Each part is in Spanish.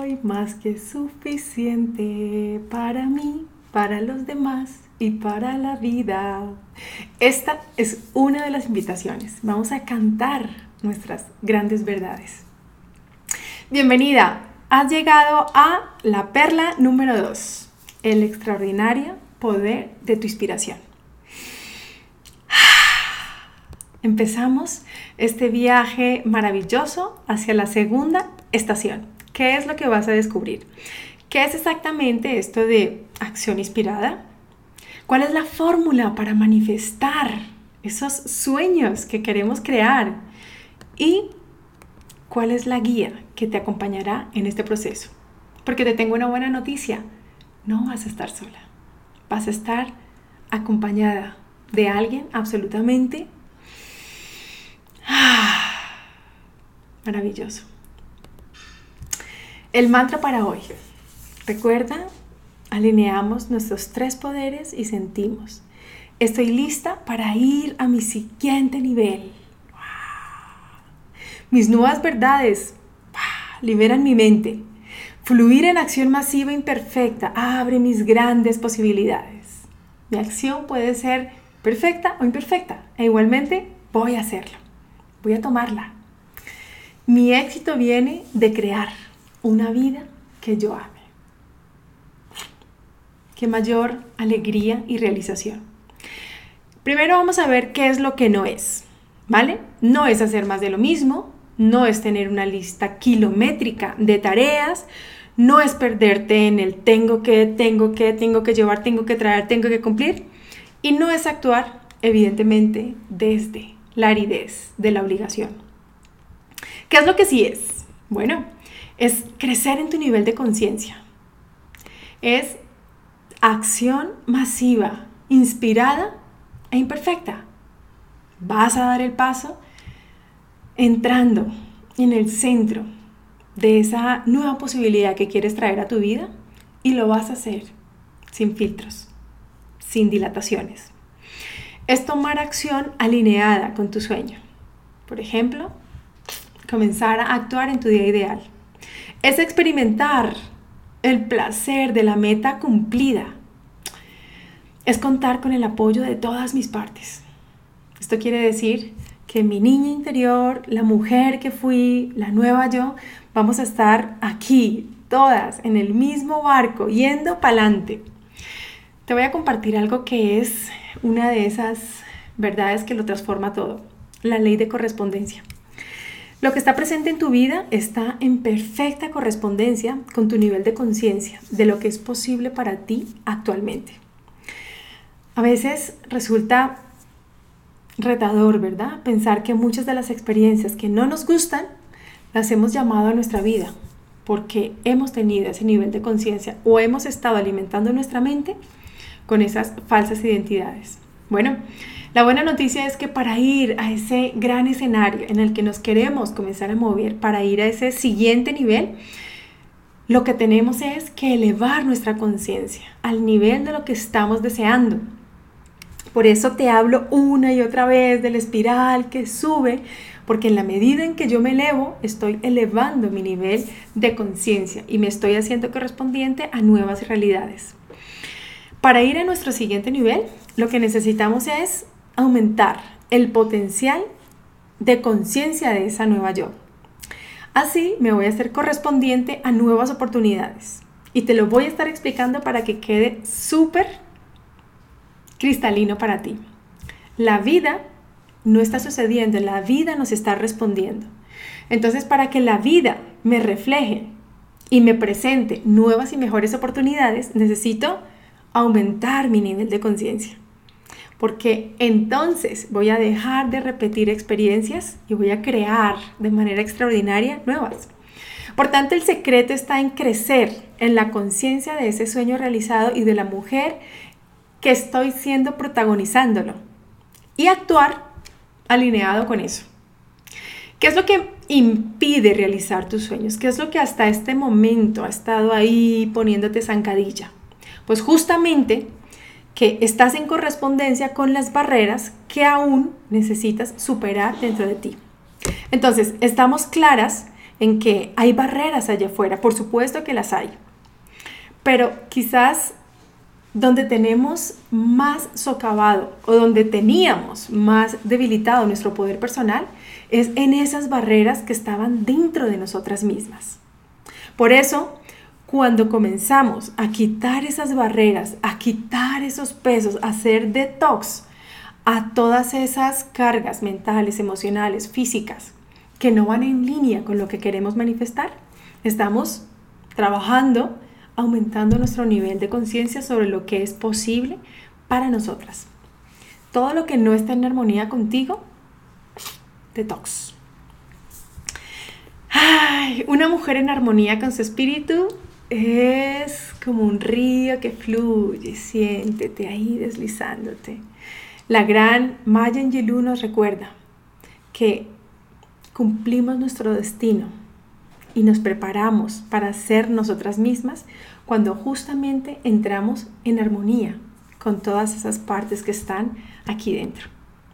soy más que suficiente para mí, para los demás y para la vida. Esta es una de las invitaciones. Vamos a cantar nuestras grandes verdades. Bienvenida. Has llegado a la perla número 2, el extraordinario poder de tu inspiración. Empezamos este viaje maravilloso hacia la segunda estación. ¿Qué es lo que vas a descubrir? ¿Qué es exactamente esto de acción inspirada? ¿Cuál es la fórmula para manifestar esos sueños que queremos crear? ¿Y cuál es la guía que te acompañará en este proceso? Porque te tengo una buena noticia. No vas a estar sola. Vas a estar acompañada de alguien absolutamente maravilloso. El mantra para hoy. Recuerda, alineamos nuestros 3 poderes y sentimos: estoy lista para ir a mi siguiente nivel. Mis nuevas verdades liberan mi mente. Fluir en acción masiva e imperfecta abre mis grandes posibilidades. Mi acción puede ser perfecta o imperfecta, e igualmente voy a hacerlo. Voy a tomarla. Mi éxito viene de crear una vida que yo ame. Qué mayor alegría y realización. Primero vamos a ver qué es lo que no es, ¿vale? No es hacer más de lo mismo, no es tener una lista kilométrica de tareas, no es perderte en el tengo que llevar, tengo que traer, tengo que cumplir, y no es actuar, evidentemente, desde la aridez de la obligación. ¿Qué es lo que sí es? Bueno, es crecer en tu nivel de conciencia. Es acción masiva, inspirada e imperfecta. Vas a dar el paso entrando en el centro de esa nueva posibilidad que quieres traer a tu vida, y lo vas a hacer sin filtros, sin dilataciones. Es tomar acción alineada con tu sueño. Por ejemplo, comenzar a actuar en tu día ideal. Es experimentar el placer de la meta cumplida. Es contar con el apoyo de todas mis partes. Esto quiere decir que mi niña interior, la mujer que fui, la nueva yo, vamos a estar aquí, todas en el mismo barco, yendo para adelante. Te voy a compartir algo que es una de esas verdades que lo transforma todo: la ley de correspondencia. Lo que está presente en tu vida está en perfecta correspondencia con tu nivel de conciencia de lo que es posible para ti actualmente. A veces resulta retador, ¿verdad? Pensar que muchas de las experiencias que no nos gustan las hemos llamado a nuestra vida porque hemos tenido ese nivel de conciencia o hemos estado alimentando nuestra mente con esas falsas identidades. Bueno, la buena noticia es que para ir a ese gran escenario en el que nos queremos comenzar a mover, para ir a ese siguiente nivel, lo que tenemos es que elevar nuestra conciencia al nivel de lo que estamos deseando. Por eso te hablo una y otra vez de la espiral que sube, porque en la medida en que yo me elevo, estoy elevando mi nivel de conciencia y me estoy haciendo correspondiente a nuevas realidades. Para ir a nuestro siguiente nivel, lo que necesitamos es aumentar el potencial de conciencia de esa nueva yo. Así me voy a hacer correspondiente a nuevas oportunidades. Y te lo voy a estar explicando para que quede súper cristalino para ti. La vida no está sucediendo, la vida nos está respondiendo. Entonces, para que la vida me refleje y me presente nuevas y mejores oportunidades, necesito aumentar mi nivel de conciencia. Porque entonces voy a dejar de repetir experiencias y voy a crear de manera extraordinaria nuevas. Por tanto, el secreto está en crecer en la conciencia de ese sueño realizado y de la mujer que estoy siendo protagonizándolo, y actuar alineado con eso. ¿Qué es lo que impide realizar tus sueños? ¿Qué es lo que hasta este momento ha estado ahí poniéndote zancadilla? Pues justamente que estás en correspondencia con las barreras que aún necesitas superar dentro de ti. Entonces, estamos claras en que hay barreras allá afuera, por supuesto que las hay, pero quizás donde tenemos más socavado o donde teníamos más debilitado nuestro poder personal es en esas barreras que estaban dentro de nosotras mismas. Por eso, cuando comenzamos a quitar esas barreras, a quitar esos pesos, a hacer detox a todas esas cargas mentales, emocionales, físicas que no van en línea con lo que queremos manifestar, estamos trabajando, aumentando nuestro nivel de conciencia sobre lo que es posible para nosotras. Todo lo que no está en armonía contigo, detox. Ay, una mujer en armonía con su espíritu es como un río que fluye, siéntete ahí deslizándote. La gran Maya Angelou nos recuerda que cumplimos nuestro destino y nos preparamos para ser nosotras mismas cuando justamente entramos en armonía con todas esas partes que están aquí dentro.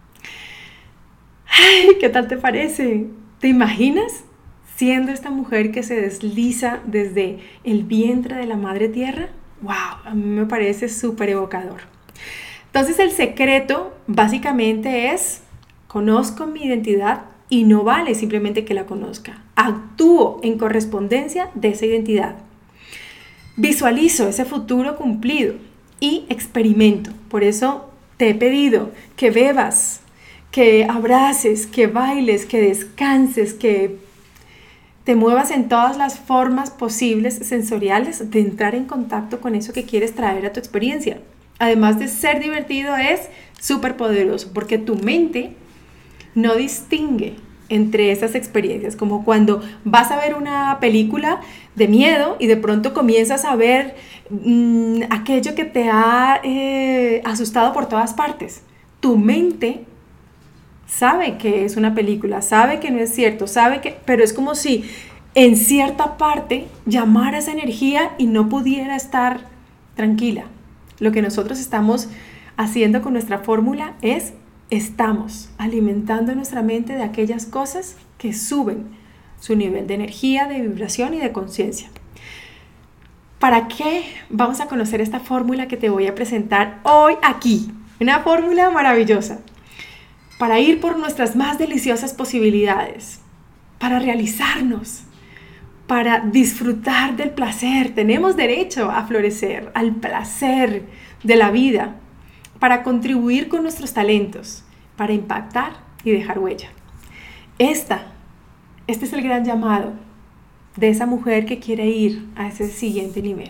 Ay, ¿qué tal te parece? ¿Te imaginas siendo esta mujer que se desliza desde el vientre de la madre tierra? ¡Wow! A mí me parece súper evocador. Entonces el secreto básicamente es: conozco mi identidad y no vale simplemente que la conozca. Actúo en correspondencia de esa identidad. Visualizo ese futuro cumplido y experimento. Por eso te he pedido que bebas, que abraces, que bailes, que descanses, que te muevas en todas las formas posibles sensoriales de entrar en contacto con eso que quieres traer a tu experiencia. Además de ser divertido, es súper poderoso porque tu mente no distingue entre esas experiencias, como cuando vas a ver una película de miedo y de pronto comienzas a ver aquello que te ha asustado por todas partes. Tu mente sabe que es una película, sabe que no es cierto, pero es como si en cierta parte llamara esa energía y no pudiera estar tranquila. Lo que nosotros estamos haciendo con nuestra fórmula es: estamos alimentando nuestra mente de aquellas cosas que suben su nivel de energía, de vibración y de conciencia. ¿Para qué vamos a conocer esta fórmula que te voy a presentar hoy aquí? Una fórmula maravillosa para ir por nuestras más deliciosas posibilidades, para realizarnos, para disfrutar del placer. Tenemos derecho a florecer, al placer de la vida, para contribuir con nuestros talentos, para impactar y dejar huella. Este es el gran llamado de esa mujer que quiere ir a ese siguiente nivel.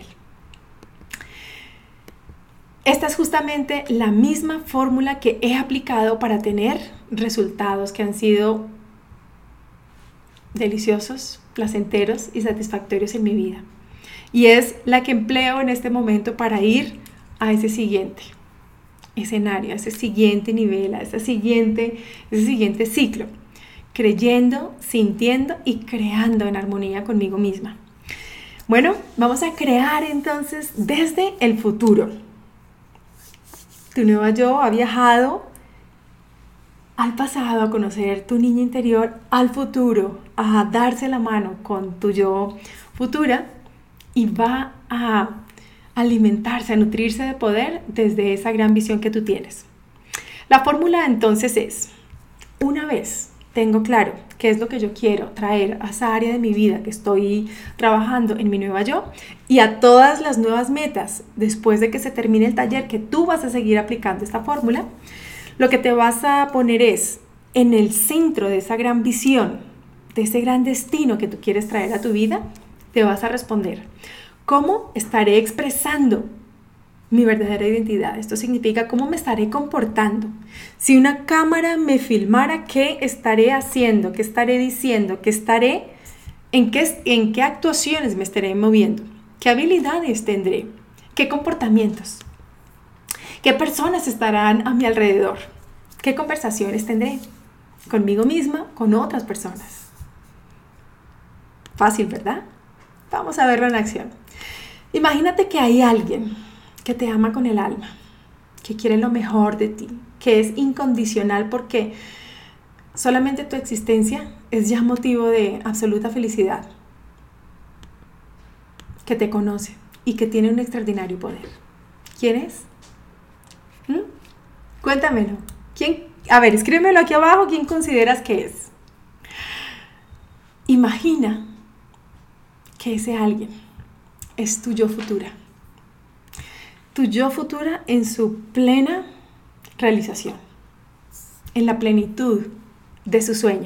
Esta es justamente la misma fórmula que he aplicado para tener resultados que han sido deliciosos, placenteros y satisfactorios en mi vida. Y es la que empleo en este momento para ir a ese siguiente escenario, a ese siguiente nivel, a ese siguiente ciclo, creyendo, sintiendo y creando en armonía conmigo misma. Bueno, vamos a crear entonces desde el futuro. Tu nueva yo ha viajado al pasado a conocer tu niña interior, al futuro a darse la mano con tu yo futura y va a alimentarse, a nutrirse de poder desde esa gran visión que tú tienes. La fórmula entonces es: una vez tengo claro qué es lo que yo quiero traer a esa área de mi vida que estoy trabajando en mi nueva yo y a todas las nuevas metas después de que se termine el taller, que tú vas a seguir aplicando esta fórmula, lo que te vas a poner es en el centro de esa gran visión, de ese gran destino que tú quieres traer a tu vida. Te vas a responder: ¿cómo estaré expresando mi verdadera identidad? Esto significa cómo me estaré comportando. Si una cámara me filmara, ¿qué estaré haciendo? ¿Qué estaré diciendo? ¿En qué actuaciones me estaré moviendo? ¿Qué habilidades tendré? ¿Qué comportamientos? ¿Qué personas estarán a mi alrededor? ¿Qué conversaciones tendré? Conmigo misma, con otras personas. Fácil, ¿verdad? Vamos a verlo en acción. Imagínate que hay alguien que te ama con el alma, que quiere lo mejor de ti, que es incondicional porque Solamente tu existencia es ya motivo de absoluta felicidad. Que te conoce y que tiene un extraordinario poder. ¿Quién es? Cuéntamelo. ¿Quién? A ver, escríbemelo aquí abajo. ¿Quién consideras que es? Imagina que ese alguien es tu yo futura. Tu yo futura en su plena realización, en la plenitud de su sueño.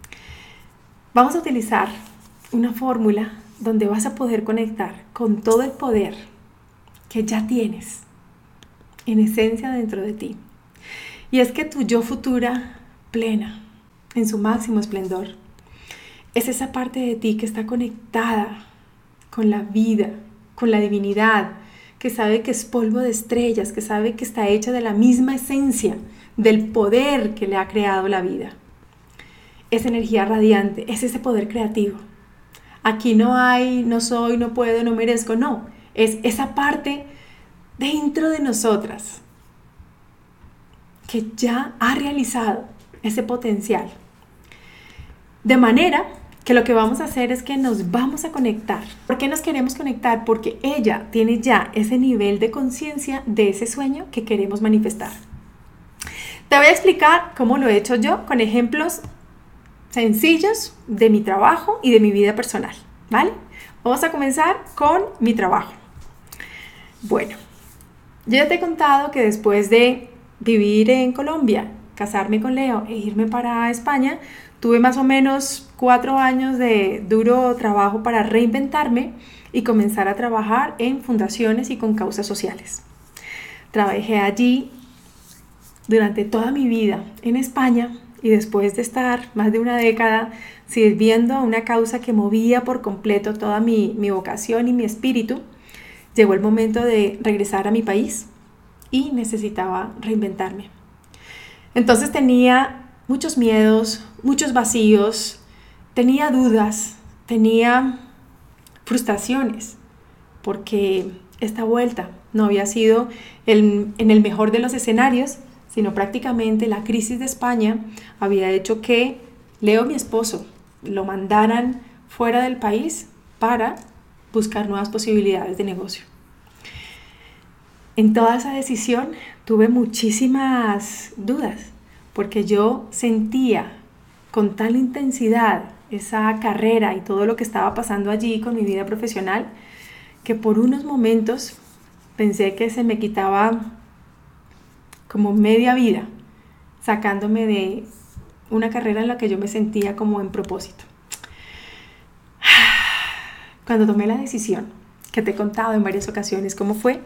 Vamos a utilizar una fórmula donde vas a poder conectar con todo el poder que ya tienes en esencia dentro de ti. Y es que tu yo futura plena, en su máximo esplendor, es esa parte de ti que está conectada con la vida, con la divinidad, que sabe que es polvo de estrellas, que sabe que está hecha de la misma esencia del poder que le ha creado la vida. Es energía radiante, es ese poder creativo. Aquí no hay, no soy, no puedo, no merezco, no. Es esa parte dentro de nosotras que ya ha realizado ese potencial. De manera que lo que vamos a hacer es que nos vamos a conectar. ¿Por qué nos queremos conectar? Porque ella tiene ya ese nivel de conciencia de ese sueño que queremos manifestar. Te voy a explicar cómo lo he hecho yo con ejemplos sencillos de mi trabajo y de mi vida personal, ¿vale? Vamos a comenzar con mi trabajo. Bueno, yo ya te he contado que después de vivir en Colombia, casarme con Leo e irme para España, tuve más o menos 4 años de duro trabajo para reinventarme y comenzar a trabajar en fundaciones y con causas sociales. Trabajé allí durante toda mi vida en España y después de estar más de una década sirviendo a una causa que movía por completo toda mi vocación y mi espíritu, llegó el momento de regresar a mi país y necesitaba reinventarme. Entonces tenía muchos miedos, muchos vacíos, tenía dudas, tenía frustraciones, porque esta vuelta no había sido en el mejor de los escenarios, sino prácticamente la crisis de España había hecho que Leo, mi esposo, lo mandaran fuera del país para buscar nuevas posibilidades de negocio. En toda esa decisión tuve muchísimas dudas, porque yo sentía con tal intensidad esa carrera y todo lo que estaba pasando allí con mi vida profesional, que por unos momentos pensé que se me quitaba como media vida, sacándome de una carrera en la que yo me sentía como en propósito. Cuando tomé la decisión, que te he contado en varias ocasiones cómo fue,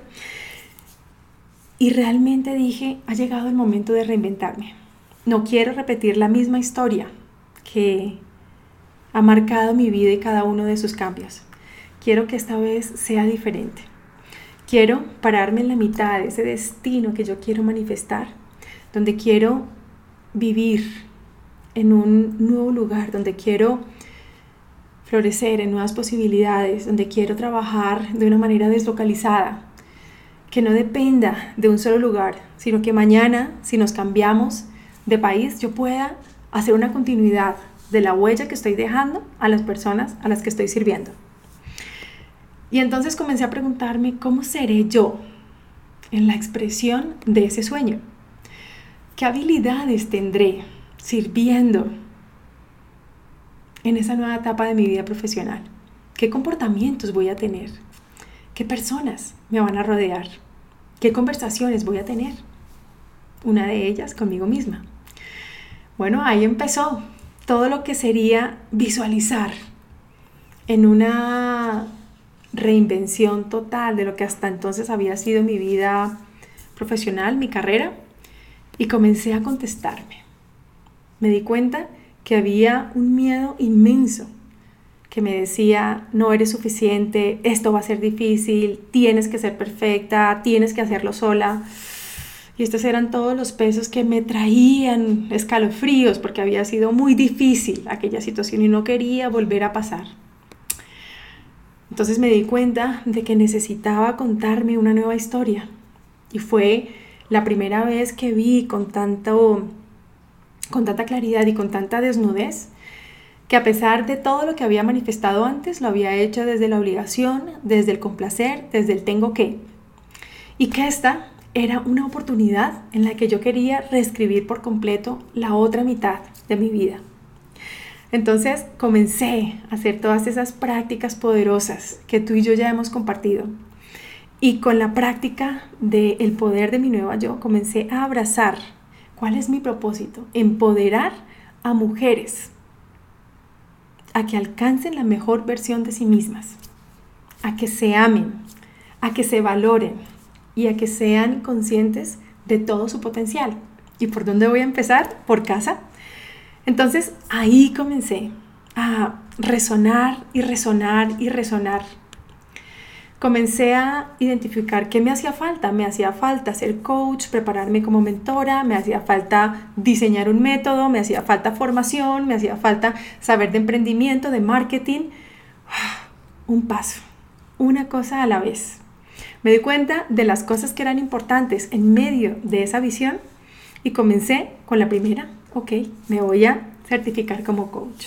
y realmente dije, ha llegado el momento de reinventarme. No quiero repetir la misma historia que ha marcado mi vida y cada uno de sus cambios. Quiero que esta vez sea diferente. Quiero pararme en la mitad de ese destino que yo quiero manifestar, donde quiero vivir en un nuevo lugar, donde quiero florecer en nuevas posibilidades, donde quiero trabajar de una manera deslocalizada, que no dependa de un solo lugar, sino que mañana, si nos cambiamos de país, yo pueda hacer una continuidad de la huella que estoy dejando a las personas a las que estoy sirviendo. Y entonces comencé a preguntarme, ¿cómo seré yo en la expresión de ese sueño? ¿Qué habilidades tendré sirviendo en esa nueva etapa de mi vida profesional? ¿Qué comportamientos voy a tener? ¿Qué personas me van a rodear? ¿Qué conversaciones voy a tener? Una de ellas conmigo misma. Bueno, ahí empezó todo lo que sería visualizar en una reinvención total de lo que hasta entonces había sido mi vida profesional, mi carrera, y comencé a contestarme. Me di cuenta que había un miedo inmenso que me decía, no eres suficiente, esto va a ser difícil, tienes que ser perfecta, tienes que hacerlo sola. Y estos eran todos los pesos que me traían escalofríos porque había sido muy difícil aquella situación y no quería volver a pasar. Entonces me di cuenta de que necesitaba contarme una nueva historia y fue la primera vez que vi con tanto con tanta claridad y con tanta desnudez, que a pesar de todo lo que había manifestado antes, lo había hecho desde la obligación, desde el complacer, desde el tengo que. Y que esta era una oportunidad en la que yo quería reescribir por completo la otra mitad de mi vida. Entonces comencé a hacer todas esas prácticas poderosas que tú y yo ya hemos compartido. Y con la práctica del poder de mi nueva yo, comencé a abrazar cuál es mi propósito: empoderar a mujeres a que alcancen la mejor versión de sí mismas, a que se amen, a que se valoren y a que sean conscientes de todo su potencial. ¿Y por dónde voy a empezar? Por casa. Entonces ahí comencé a resonar y resonar y resonar. Comencé a identificar qué me hacía falta. Me hacía falta ser coach, prepararme como mentora, me hacía falta diseñar un método, me hacía falta formación, me hacía falta saber de emprendimiento, de marketing. Un paso, una cosa a la vez. Me di cuenta de las cosas que eran importantes en medio de esa visión y comencé con la primera. Ok, me voy a certificar como coach.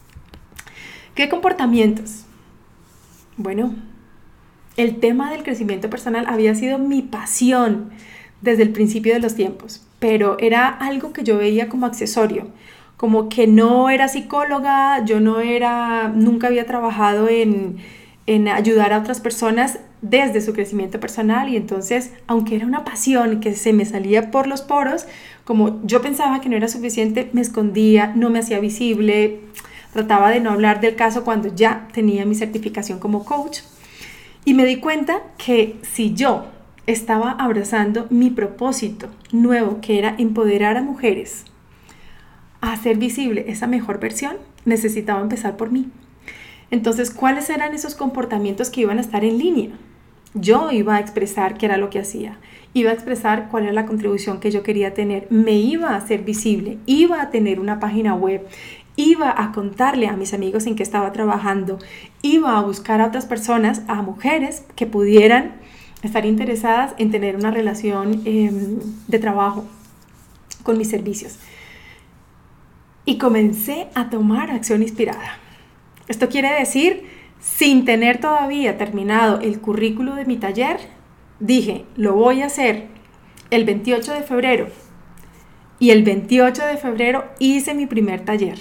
¿Qué comportamientos? Bueno, el tema del crecimiento personal había sido mi pasión desde el principio de los tiempos, pero era algo que yo veía como accesorio, como que no era psicóloga, nunca había trabajado en ayudar a otras personas desde su crecimiento personal, y entonces, aunque era una pasión que se me salía por los poros, como yo pensaba que no era suficiente, me escondía, no me hacía visible, trataba de no hablar del caso cuando ya tenía mi certificación como coach. Y me di cuenta que si yo estaba abrazando mi propósito nuevo, que era empoderar a mujeres a hacer visible esa mejor versión, necesitaba empezar por mí. Entonces, ¿cuáles eran esos comportamientos que iban a estar en línea? Yo iba a expresar qué era lo que hacía, iba a expresar cuál era la contribución que yo quería tener, me iba a hacer visible, iba a tener una página web, iba a contarle a mis amigos en qué estaba trabajando, iba a buscar a otras personas, a mujeres que pudieran estar interesadas en tener una relación de trabajo con mis servicios. Y comencé a tomar acción inspirada. Esto quiere decir, sin tener todavía terminado el currículo de mi taller, dije, lo voy a hacer el 28 de febrero. Y el 28 de febrero hice mi primer taller.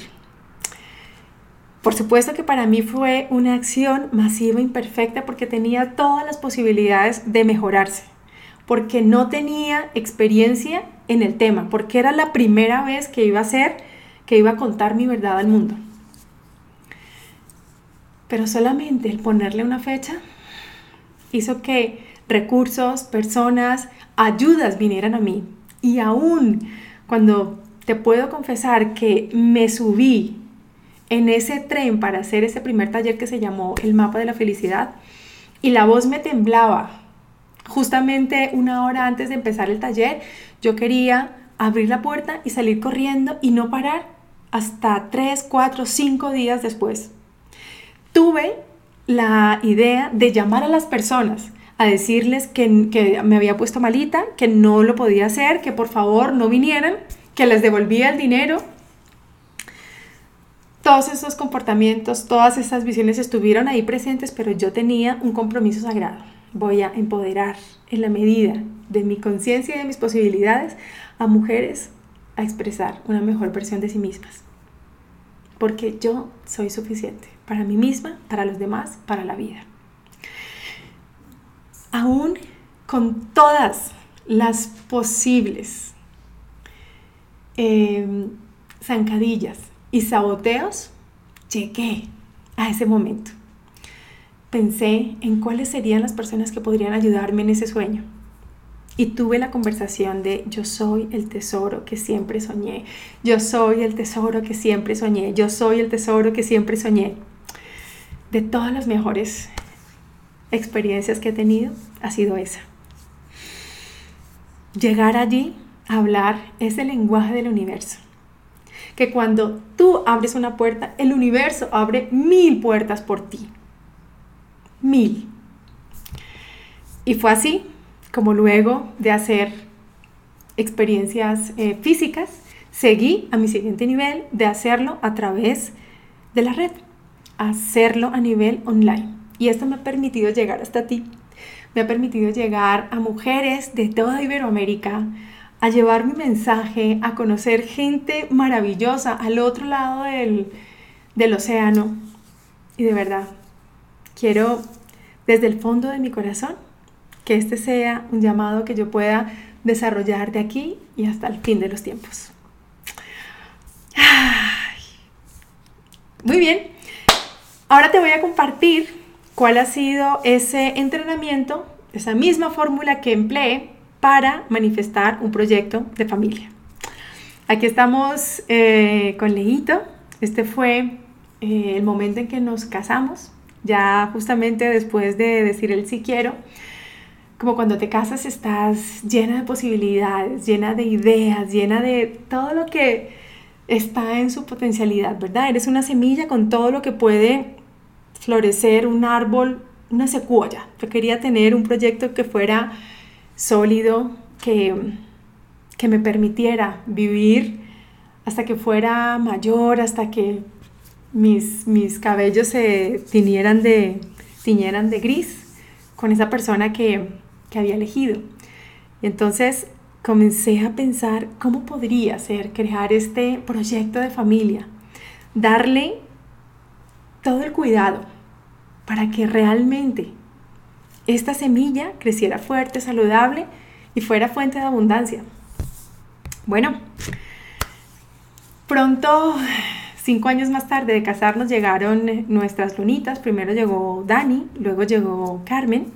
Por supuesto que para mí fue una acción masiva imperfecta porque tenía todas las posibilidades de mejorarse, porque no tenía experiencia en el tema, porque era la primera vez que iba a contar mi verdad al mundo. Pero solamente el ponerle una fecha hizo que recursos, personas, ayudas vinieran a mí. Y aún cuando te puedo confesar que me subí en ese tren para hacer ese primer taller que se llamó El Mapa de la Felicidad, y la voz me temblaba, justamente una hora antes de empezar el taller, yo quería abrir la puerta y salir corriendo y no parar hasta 3, 4, 5 días después. Tuve la idea de llamar a las personas, a decirles que me había puesto malita, que no lo podía hacer, que por favor no vinieran, que les devolvía el dinero. Todos esos comportamientos, todas esas visiones estuvieron ahí presentes, pero yo tenía un compromiso sagrado. Voy a empoderar en la medida de mi conciencia y de mis posibilidades a mujeres a expresar una mejor versión de sí mismas. Porque yo soy suficiente para mí misma, para los demás, para la vida. Aún con todas las posibles zancadillas y saboteos, llegué a ese momento. Pensé en cuáles serían las personas que podrían ayudarme en ese sueño. Y tuve la conversación de yo soy el tesoro que siempre soñé. Yo soy el tesoro que siempre soñé. Yo soy el tesoro que siempre soñé. De todas las mejores experiencias que he tenido, ha sido esa. Llegar allí a hablar ese lenguaje del universo. Que cuando tú abres una puerta, el universo abre 1000 puertas por ti. 1000. Y fue así como luego de hacer experiencias físicas, seguí a mi siguiente nivel de hacerlo a través de la red, hacerlo a nivel online. Y esto me ha permitido llegar hasta ti, me ha permitido llegar a mujeres de toda Iberoamérica, a llevar mi mensaje, a conocer gente maravillosa al otro lado del océano. Y de verdad, quiero desde el fondo de mi corazón que este sea un llamado que yo pueda desarrollar de aquí y hasta el fin de los tiempos. Ay. Muy bien, ahora te voy a compartir cuál ha sido ese entrenamiento, esa misma fórmula que empleé para manifestar un proyecto de familia. Aquí estamos con Leito. Este fue el momento en que nos casamos, ya justamente después de decir el sí quiero. Como cuando te casas estás llena de posibilidades, llena de ideas, llena de todo lo que está en su potencialidad, ¿verdad? Eres una semilla con todo lo que puede florecer, un árbol, una secuoya. Yo quería tener un proyecto que fuera sólido, que me permitiera vivir hasta que fuera mayor, hasta que mis cabellos se tiñeran de gris con esa persona que había elegido. Y entonces comencé a pensar cómo podría ser crear este proyecto de familia, darle todo el cuidado para que realmente esta semilla creciera fuerte, saludable y fuera fuente de abundancia. Bueno, pronto, 5 años más tarde de casarnos, llegaron nuestras lunitas. Primero llegó Dani, luego llegó Carmen.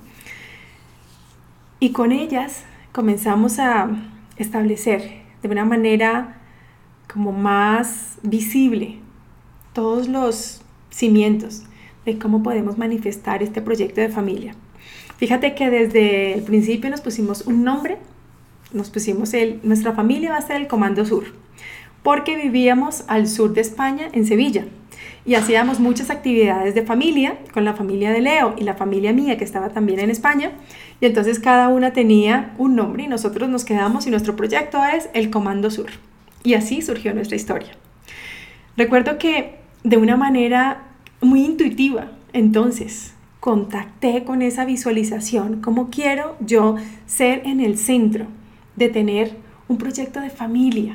Y con ellas comenzamos a establecer de una manera como más visible todos los cimientos de cómo podemos manifestar este proyecto de familia. Fíjate que desde el principio nos pusimos un nombre, nuestra familia va a ser el Comando Sur, porque vivíamos al sur de España, en Sevilla, y hacíamos muchas actividades de familia con la familia de Leo y la familia mía que estaba también en España, y entonces cada una tenía un nombre y nosotros nos quedamos y nuestro proyecto es el Comando Sur, y así surgió nuestra historia. Recuerdo que de una manera muy intuitiva, entonces contacté con esa visualización, cómo quiero yo ser en el centro de tener un proyecto de familia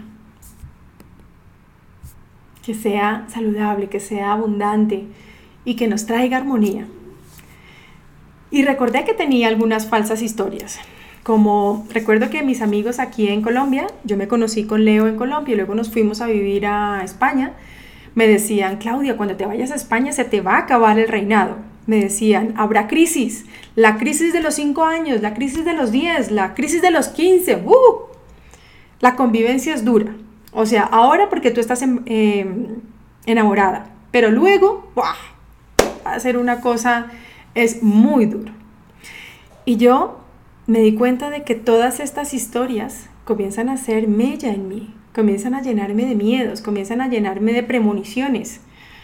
que sea saludable, que sea abundante y que nos traiga armonía. Y recordé que tenía algunas falsas historias, como recuerdo que mis amigos aquí en Colombia, yo me conocí con Leo en Colombia y luego nos fuimos a vivir a España, me decían: Claudia, cuando te vayas a España se te va a acabar el reinado. Me decían: habrá crisis, la crisis de los 5 años, la crisis de los 10, la crisis de los 15, la convivencia es dura. O sea, ahora porque tú estás enamorada, pero luego va a ser una cosa, es muy duro. Y yo me di cuenta de que todas estas historias comienzan a hacer mella en mí, comienzan a llenarme de miedos, comienzan a llenarme de premoniciones.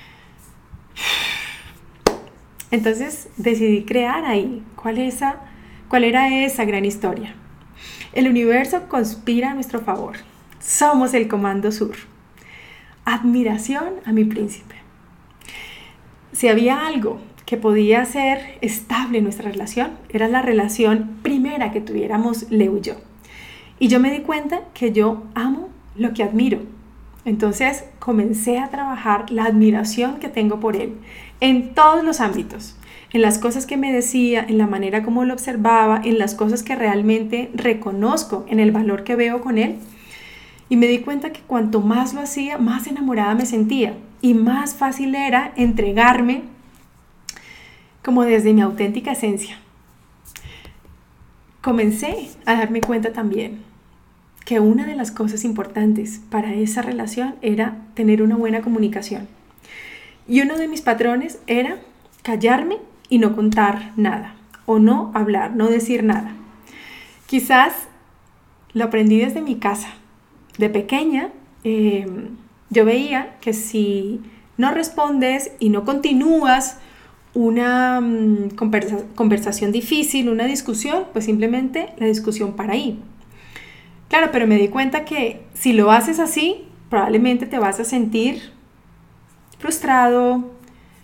Entonces decidí crear ahí cuál era esa gran historia. El universo conspira a nuestro favor. Somos el Comando Sur. Admiración a mi príncipe. Si había algo que podía ser estable en nuestra relación, era la relación primera que tuviéramos Leo y yo. Y yo me di cuenta que yo amo lo que admiro. Entonces comencé a trabajar la admiración que tengo por él en todos los ámbitos, en las cosas que me decía, en la manera como lo observaba, en las cosas que realmente reconozco, en el valor que veo con él. Y me di cuenta que cuanto más lo hacía, más enamorada me sentía y más fácil era entregarme como desde mi auténtica esencia. Comencé a darme cuenta también que una de las cosas importantes para esa relación era tener una buena comunicación. Y uno de mis patrones era callarme y no contar nada, o no hablar, no decir nada. Quizás lo aprendí desde mi casa. De pequeña, yo veía que si no respondes y no continúas una conversación difícil, una discusión, pues simplemente la discusión para ahí. Claro, pero me di cuenta que si lo haces así, probablemente te vas a sentir frustrado,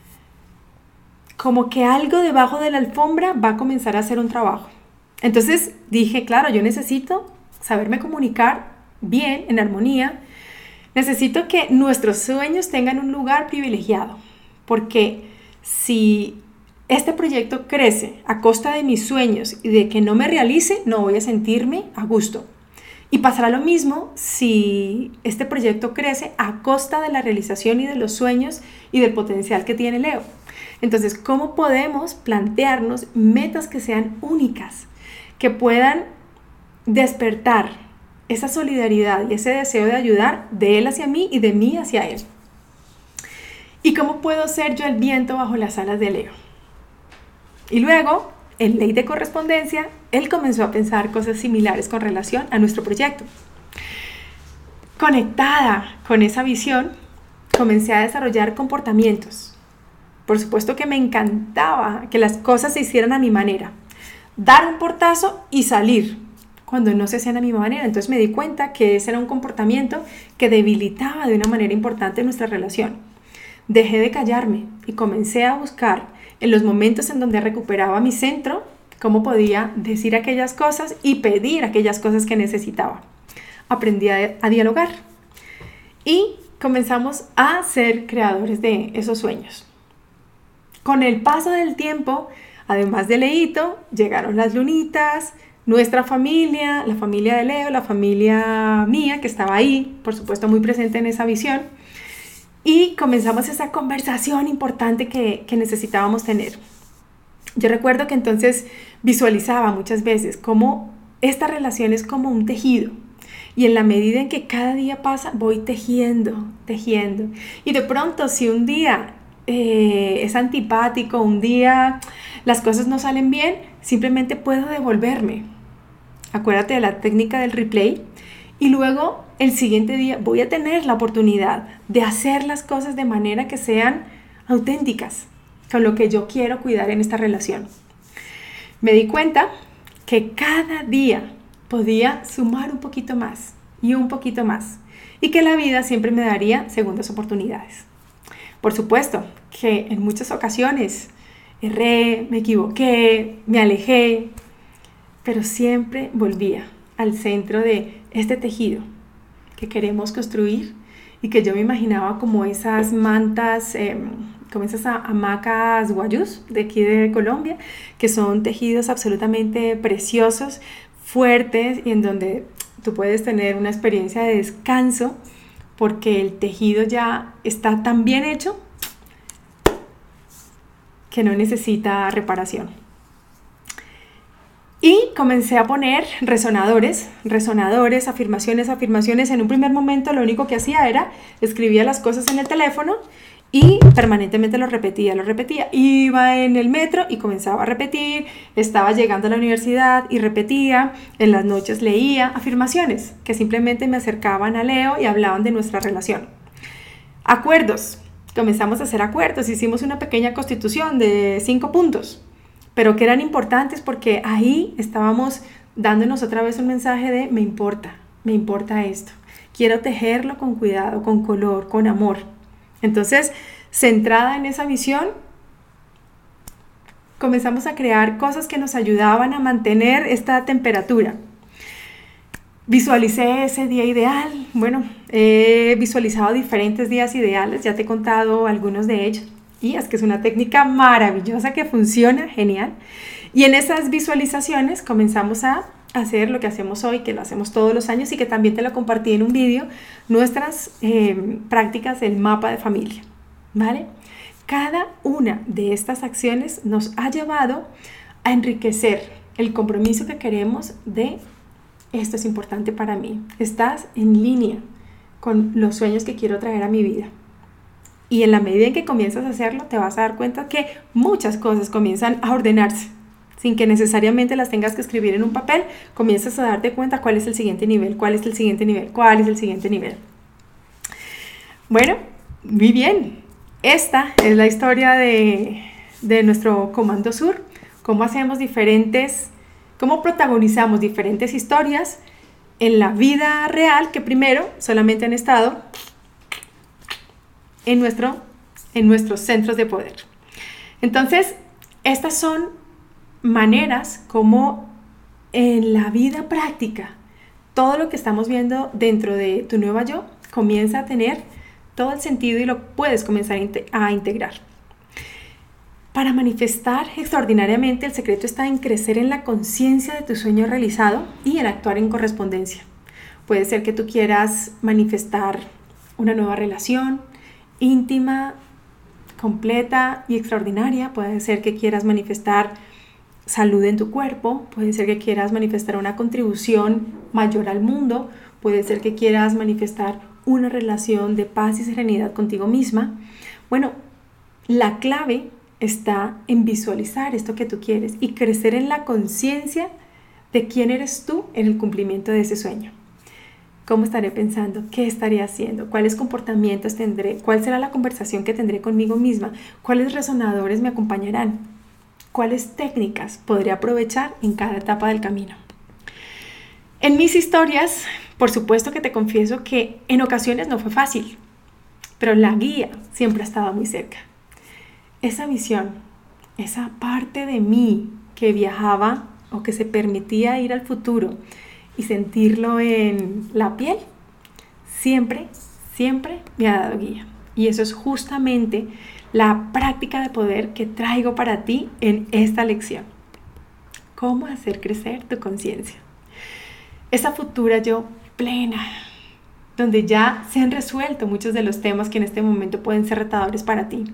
como que algo debajo de la alfombra va a comenzar a hacer un trabajo. Entonces dije, claro, yo necesito saberme comunicar bien, en armonía. Necesito que nuestros sueños tengan un lugar privilegiado, porque si este proyecto crece a costa de mis sueños y de que no me realice, no voy a sentirme a gusto. Y pasará lo mismo si este proyecto crece a costa de la realización y de los sueños y del potencial que tiene Leo. Entonces, ¿cómo podemos plantearnos metas que sean únicas, que puedan despertar esa solidaridad y ese deseo de ayudar de él hacia mí y de mí hacia él? ¿Y cómo puedo ser yo el viento bajo las alas de Leo? Y luego, en ley de correspondencia, él comenzó a pensar cosas similares con relación a nuestro proyecto. Conectada con esa visión, comencé a desarrollar comportamientos. Por supuesto que me encantaba que las cosas se hicieran a mi manera. Dar un portazo y salir cuando no se hacían a mi manera. Entonces me di cuenta que ese era un comportamiento que debilitaba de una manera importante nuestra relación. Dejé de callarme y comencé a buscar en los momentos en donde recuperaba mi centro, cómo podía decir aquellas cosas y pedir aquellas cosas que necesitaba. Aprendí a dialogar y comenzamos a ser creadores de esos sueños. Con el paso del tiempo, además de Leito, llegaron las lunitas, nuestra familia, la familia de Leo, la familia mía, que estaba ahí, por supuesto muy presente en esa visión, y comenzamos esa conversación importante que necesitábamos tener. Yo recuerdo que entonces visualizaba muchas veces cómo esta relación es como un tejido, y en la medida en que cada día pasa, voy tejiendo, y de pronto si un día es antipático, un día las cosas no salen bien, simplemente puedo devolverme. Acuérdate de la técnica del replay y luego el siguiente día voy a tener la oportunidad de hacer las cosas de manera que sean auténticas, con lo que yo quiero cuidar en esta relación. Me di cuenta que cada día podía sumar un poquito más y un poquito más y que la vida siempre me daría segundas oportunidades. Por supuesto que en muchas ocasiones erré, me equivoqué, me alejé, pero siempre volvía al centro de este tejido que queremos construir y que yo me imaginaba como esas mantas, como esas hamacas guayús de aquí de Colombia, que son tejidos absolutamente preciosos, fuertes y en donde tú puedes tener una experiencia de descanso porque el tejido ya está tan bien hecho que no necesita reparación. Y comencé a poner resonadores, afirmaciones. En un primer momento lo único que hacía era escribía las cosas en el teléfono y permanentemente lo repetía. Iba en el metro y comenzaba a repetir, estaba llegando a la universidad y repetía, en las noches leía afirmaciones que simplemente me acercaban a Leo y hablaban de nuestra relación. Acuerdos, comenzamos a hacer acuerdos, hicimos una pequeña constitución de 5 puntos, pero que eran importantes porque ahí estábamos dándonos otra vez un mensaje de me importa esto, quiero tejerlo con cuidado, con color, con amor. Entonces, centrada en esa visión, comenzamos a crear cosas que nos ayudaban a mantener esta temperatura. Visualicé ese día ideal. Bueno, he visualizado diferentes días ideales, ya te he contado algunos de ellos. Y es que es una técnica maravillosa que funciona genial. Y en esas visualizaciones comenzamos a hacer lo que hacemos hoy, que lo hacemos todos los años y que también te lo compartí en un vídeo, nuestras prácticas del mapa de familia, ¿vale? Cada una de estas acciones nos ha llevado a enriquecer el compromiso que queremos de esto es importante para mí. Estás en línea con los sueños que quiero traer a mi vida. Y en la medida en que comienzas a hacerlo, te vas a dar cuenta que muchas cosas comienzan a ordenarse. Sin que necesariamente las tengas que escribir en un papel, comienzas a darte cuenta cuál es el siguiente nivel, cuál es el siguiente nivel, cuál es el siguiente nivel. Bueno, muy bien. Esta es la historia de nuestro Comando Sur. Cómo protagonizamos diferentes historias en la vida real que primero solamente han estado en nuestros centros de poder. Entonces, estas son maneras como en la vida práctica todo lo que estamos viendo dentro de tu nueva yo comienza a tener todo el sentido y lo puedes comenzar a integrar. Para manifestar extraordinariamente, el secreto está en crecer en la conciencia de tu sueño realizado y en actuar en correspondencia. Puede ser que tú quieras manifestar una nueva relación íntima, completa y extraordinaria. Puede ser que quieras manifestar salud en tu cuerpo. Puede ser que quieras manifestar una contribución mayor al mundo. Puede ser que quieras manifestar una relación de paz y serenidad contigo misma. Bueno, la clave está en visualizar esto que tú quieres y crecer en la conciencia de quién eres tú en el cumplimiento de ese sueño. ¿Cómo estaré pensando? ¿Qué estaré haciendo? ¿Cuáles comportamientos tendré? ¿Cuál será la conversación que tendré conmigo misma? ¿Cuáles resonadores me acompañarán? ¿Cuáles técnicas podré aprovechar en cada etapa del camino? En mis historias, por supuesto que te confieso que en ocasiones no fue fácil, pero la guía siempre estaba muy cerca. Esa visión, esa parte de mí que viajaba o que se permitía ir al futuro y sentirlo en la piel, siempre me ha dado guía. Y eso es justamente la práctica de poder que traigo para ti en esta lección. ¿Cómo hacer crecer tu conciencia? Esa futura yo plena, donde ya se han resuelto muchos de los temas que en este momento pueden ser retadores para ti.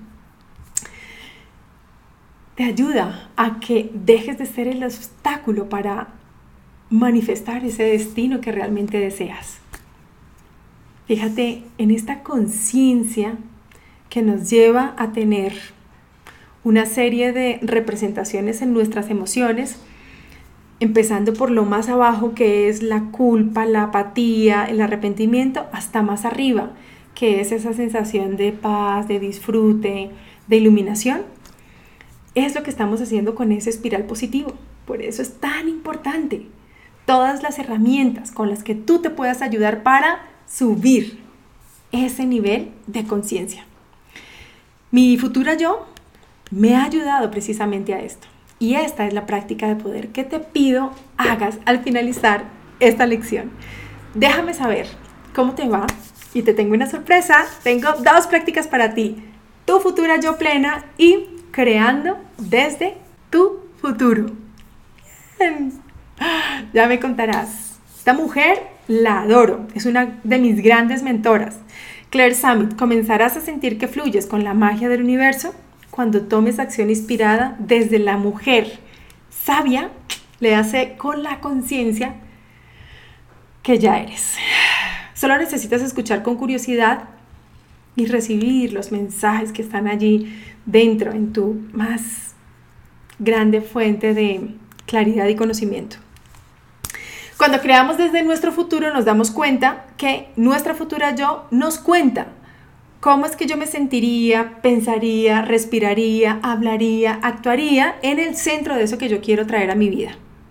Te ayuda a que dejes de ser el obstáculo para manifestar ese destino que realmente deseas. Fíjate en esta conciencia que nos lleva a tener una serie de representaciones en nuestras emociones, empezando por lo más abajo, que es la culpa, la apatía, el arrepentimiento, hasta más arriba, que es esa sensación de paz, de disfrute, de iluminación. Es lo que estamos haciendo con ese espiral positivo. Por eso es tan importante todas las herramientas con las que tú te puedas ayudar para subir ese nivel de conciencia. Mi futura yo me ha ayudado precisamente a esto. Y esta es la práctica de poder que te pido hagas al finalizar esta lección. Déjame saber cómo te va y te tengo una sorpresa. Tengo 2 prácticas para ti. Tu futura yo plena y creando desde tu futuro. Bien. Ya me contarás. Esta mujer la adoro. Es una de mis grandes mentoras. Claire Summit. Comenzarás a sentir que fluyes con la magia del universo cuando tomes acción inspirada desde la mujer sabia, le hace con la conciencia que ya eres. Solo necesitas escuchar con curiosidad y recibir los mensajes que están allí dentro, en tu más grande fuente de claridad y conocimiento. Cuando creamos desde nuestro futuro, nos damos cuenta que nuestra futura yo nos cuenta cómo es que yo me sentiría, pensaría, respiraría, hablaría, actuaría en el centro de eso que yo quiero traer a mi vida.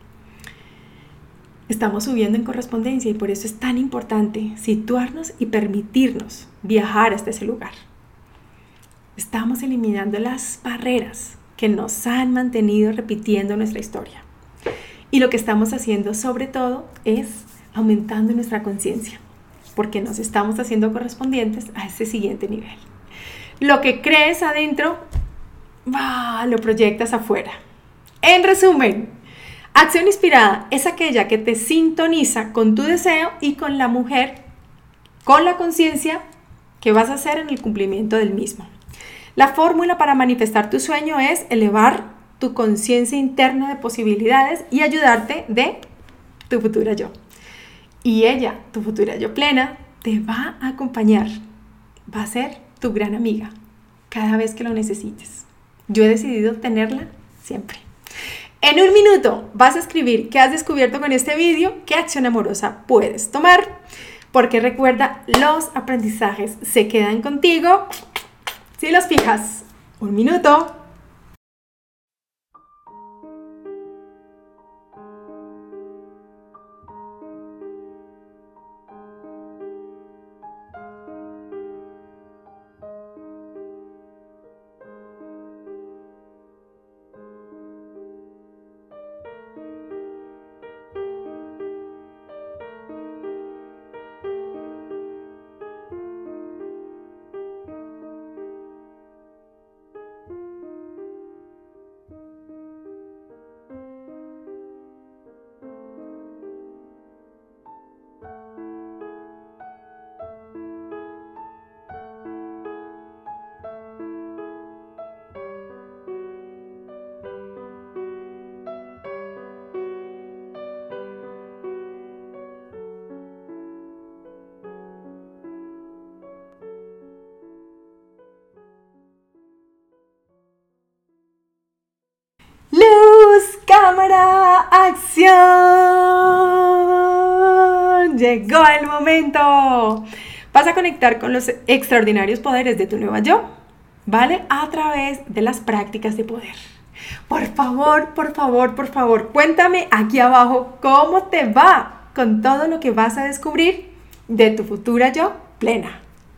Estamos subiendo en correspondencia y por eso es tan importante situarnos y permitirnos viajar hasta ese lugar. Estamos eliminando las barreras que nos han mantenido repitiendo nuestra historia. Y lo que estamos haciendo sobre todo es aumentando nuestra conciencia, porque nos estamos haciendo correspondientes a ese siguiente nivel. Lo que crees adentro, lo proyectas afuera. En resumen, acción inspirada es aquella que te sintoniza con tu deseo y con la mujer, con la conciencia que vas a hacer en el cumplimiento del mismo. La fórmula para manifestar tu sueño es elevar tu conciencia interna de posibilidades y ayudarte de tu futura yo. Y ella, tu futura yo plena, te va a acompañar. Va a ser tu gran amiga cada vez que lo necesites. Yo he decidido tenerla siempre. En 1 minuto vas a escribir qué has descubierto con este vídeo, qué acción amorosa puedes tomar, porque recuerda, los aprendizajes se quedan contigo si los fijas. 1 minuto. Luz, cámara, acción. Llegó el momento. Vas a conectar con los extraordinarios poderes de tu nueva yo, ¿vale? A través de las prácticas de poder. Por favor, por favor, por favor, cuéntame aquí abajo cómo te va con todo lo que vas a descubrir de tu futura yo plena.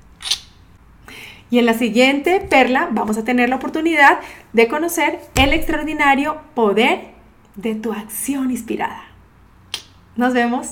Y en la siguiente perla vamos a tener la oportunidad de conocer el extraordinario poder de tu acción inspirada. Nos vemos.